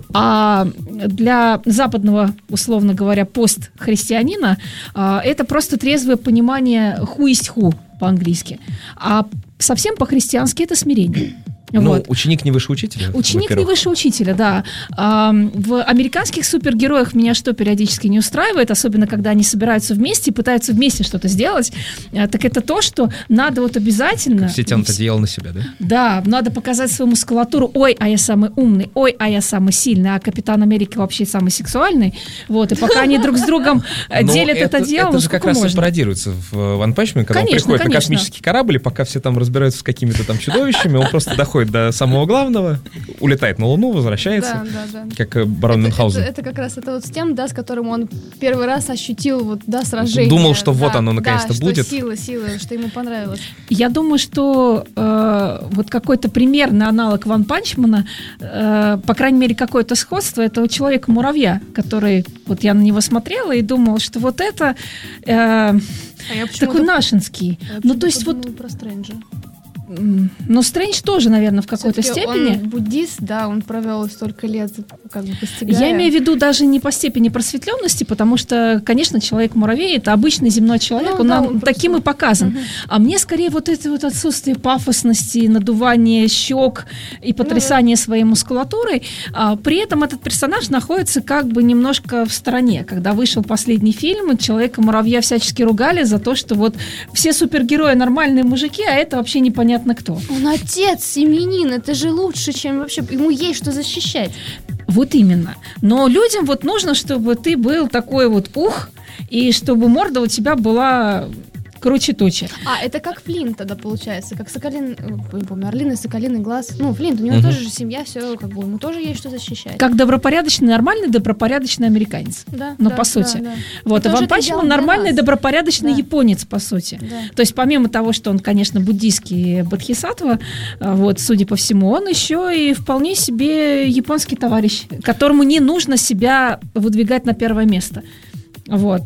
А для западного, условно говоря, постхристианина это просто трезвое понимание who is who по-английски. А совсем по-христиански это смирение. Ну, вот. Ученик не выше учителя. Ученик не выше учителя, да. А, в американских супергероях меня что периодически не устраивает, особенно когда они собираются вместе и пытаются вместе что-то сделать, а, так это то, что надо вот обязательно... Все тянут одеяло на себя, да? Да, надо показать свою мускулатуру. Ой, а я самый умный, ой, а я самый сильный, а Капитан Америка вообще самый сексуальный. Вот, и пока они друг с другом делят это одеяло, это же как раз и пародируется в Ван Панчмене, когда он приходит на космический корабль, и пока все там разбираются с какими-то там чудовищами, он просто доходит до самого главного, улетает на Луну, возвращается, да, да, да. как барон Мюнхгаузен. Это, это, это как раз это вот с тем, да, с которым он первый раз ощутил вот, да, сражение. Думал, что да, вот оно наконец-то да, будет. Что сила, сила, что ему понравилось. Я думаю, что э, вот какой-то примерный аналог Ван Панчмена, э, по крайней мере, какое-то сходство, это у Человека-муравья, который, вот я на него смотрела и думала, что вот это э, а такой нашинский. Ну, то есть вот про Стрэнджа. Но Стрэндж тоже, наверное, в какой-то Все-таки степени. Он буддист, да, он провел столько лет, как бы постигая. Я имею в виду даже не по степени просветленности, потому что, конечно, Человек-муравей — это обычный земной человек, ну, он да, нам он таким просто... и показан. Угу. А мне скорее вот это вот отсутствие пафосности, надувание щек и потрясание ну, да. своей мускулатурой. А, при этом этот персонаж находится как бы немножко в стороне. Когда вышел последний фильм, Человека-муравья всячески ругали за то, что вот все супергерои нормальные мужики, а это вообще непонятно кто. Он отец, семьянин, это же лучше, чем вообще, ему есть что защищать. Вот именно. Но людям вот нужно, чтобы ты был такой вот ух, и чтобы морда у тебя была круче тучи. А, это как Флинт тогда получается, как Соколин, не помню, Орлиный, Соколиный глаз. Ну, Флинт, у него угу. тоже же семья, все, как бы, ему тоже есть что защищать. Как добропорядочный, нормальный, добропорядочный американец. Да, ну, да, по сути. Да, да. Вот, и Ван Панчмен нормальный, добропорядочный да. японец, по сути. Да. То есть, помимо того, что он, конечно, буддийский бодхисаттва, вот, судя по всему, он еще и вполне себе японский товарищ, которому не нужно себя выдвигать на первое место. Вот.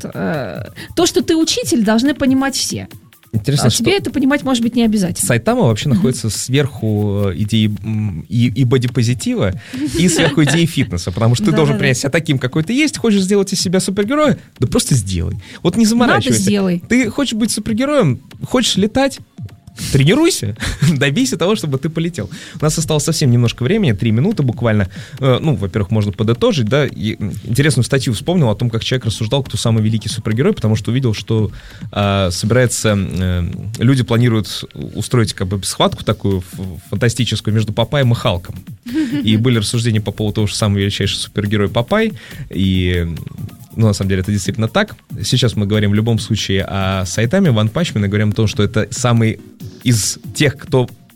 То, что ты учитель, должны понимать все. Интересно, а тебе это понимать, может быть, не обязательно. Сайтама вообще mm-hmm. находится сверху идеи и, и бодипозитива, и сверху идеи фитнеса, потому что ты должен принять себя таким, какой ты есть. Хочешь сделать из себя супергероя? Да просто сделай. Вот не заморачивайся. Надо, сделай. Ты хочешь быть супергероем? Хочешь летать? Тренируйся, добейся того, чтобы ты полетел. У нас осталось совсем немножко времени, три минуты буквально. Ну, во-первых, можно подытожить, да. И интересную статью вспомнил о том, как человек рассуждал, кто самый великий супергерой, потому что увидел, что э, собирается, э, люди планируют устроить как бы схватку такую фантастическую между Попаем и Халком. И были рассуждения по поводу того, что самый величайший супергерой Попай, и... Ну, на самом деле, это действительно так. Сейчас мы говорим в любом случае о Сайтаме, Ван Панчмене, говорим о том, что это самый из тех, кто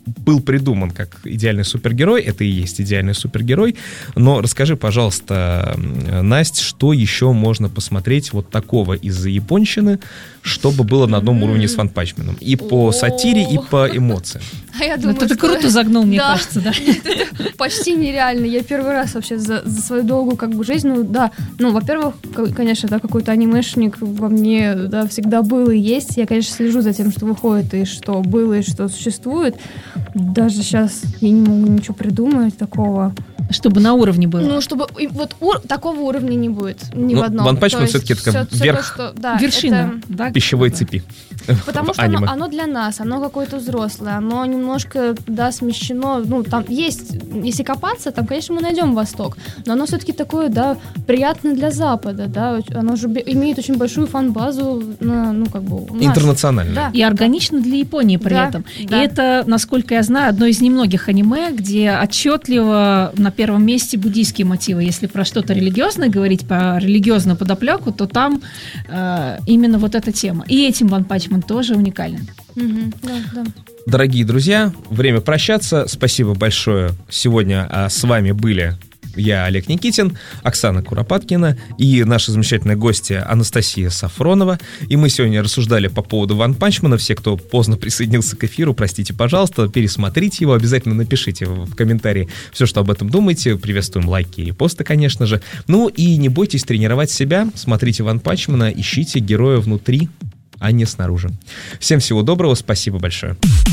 был придуман как идеальный супергерой, это и есть идеальный супергерой. Но расскажи, пожалуйста, Настя, что еще можно посмотреть вот такого из-за японщины, чтобы было на одном уровне с One Punch Man? И по сатире, и по эмоциям. А я думаю, вот это что... круто загнул, мне да. кажется, да. Почти нереально. Я первый раз вообще за, за свою долгую как бы жизнь, ну да, ну, во-первых, конечно, да, какой-то анимешник во мне, да, всегда был и есть. Я, конечно, слежу за тем, что выходит, и что было, и что существует. Даже сейчас я не могу ничего придумать такого. Чтобы на уровне было. Ну, чтобы и вот ур- такого уровня не будет ни ну, в одном. One Punch Man все-таки все, это верх, то, что, да, вершина это... да, пищевой да. цепи. Потому что оно, оно для нас, оно какое-то взрослое, оно немножко, да, смещено. Ну, там есть, если копаться, там, конечно, мы найдем Восток, но оно все-таки такое, да, приятное для Запада, да, оно же имеет очень большую фан-базу, на, ну, как бы... Интернационально. Да. И органично для Японии при да, этом. Да. И это, насколько я знаю, одно из немногих аниме, где отчетливо на первом месте буддийские мотивы. Если про что-то религиозное говорить, про религиозную подоплеку, то там э, именно вот эта тема. И этим One Punch Man тоже уникален. Угу, да, да. Дорогие друзья, время прощаться. Спасибо большое. Сегодня а, с вами были я, Олег Никитин, Оксана Куропаткина и наша замечательная гостья Анастасия Сафронова. И мы сегодня рассуждали по поводу One Punch Man. Все, кто поздно присоединился к эфиру, простите, пожалуйста, пересмотрите его, обязательно напишите в комментарии все, что об этом думаете. Приветствуем лайки и посты, конечно же. Ну и не бойтесь тренировать себя, смотрите One Punch Man, ищите героя внутри, а не снаружи. Всем всего доброго, спасибо большое.